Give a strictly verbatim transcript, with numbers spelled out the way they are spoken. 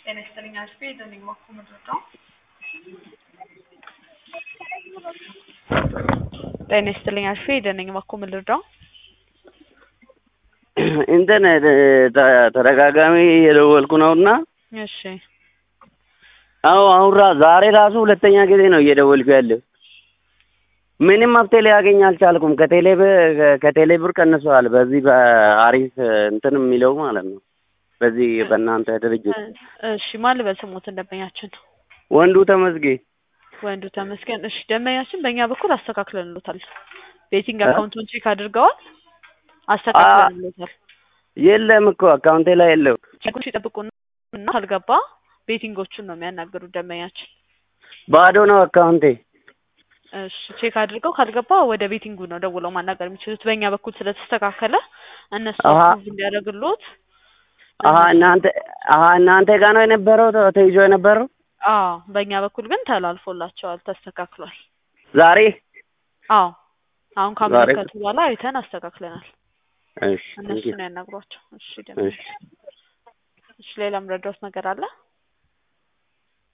ጤና ይስጥልኝ አልፌ ደንኝ ማኩ ምድረው ጤና ይስጥልኝ አልፌ ደንኝ ማኩ ምድረው እንትን ተረጋጋሚ የደወልኩ ነውና እሺ አው አውራ ዛሬ ራሱ ሁለተኛ ጊዜ ነው እየደወልኩ ያለው ምንም መፍትሄ ሊያገኝ አልቻልኩም ከቴሌ ከቴሌ ብር ቀንሷል በዚህ በአሪፍ እንትን የሚለው ማለት ነው በዚህ በእናንተ ድርጅት እሺ ማን በስሞት እንደበኛችን ወንዱ ተመስገን ወንዱ ተመስገን እሺ ደመኛችን በእኛ በኩል አስተካክለንልዎታል ቤቲንግ አካውንቱን ቼክ አድርገዋል አስተካክለንልዎታል የለም እኮ አካውንቴ ላይ የለም ቼክ ሲጠብቁና ካልገባ ቤቲንጎቹን ነው የሚያናገሩት ደመኛችን ባዶ ነው አካውንቴ እሺ ቼክ አድርገው ካልገባ ወደ ቤቲንጉ ነው ደውለው ማናገር የሚችሉት በእኛ በኩል ስለተስተካከለ እነሱ አፕሩቭ እንዲያደርግልዎት አሃ እናንተ አሃ እናንተ ጋር ነው የነበረው ተይዞ የነበረው አዎ በእኛ በኩል ግን ተላልፎላቸዋል ተስተካክሏል ዛሬ አዎ አሁን ካመለከቱ በኋላ አይተን አስተካክለናል እሺ እነሱ ነው ያናግሯቸው እሺ ደም እሺ ሌላም ረዳት ነገር አለ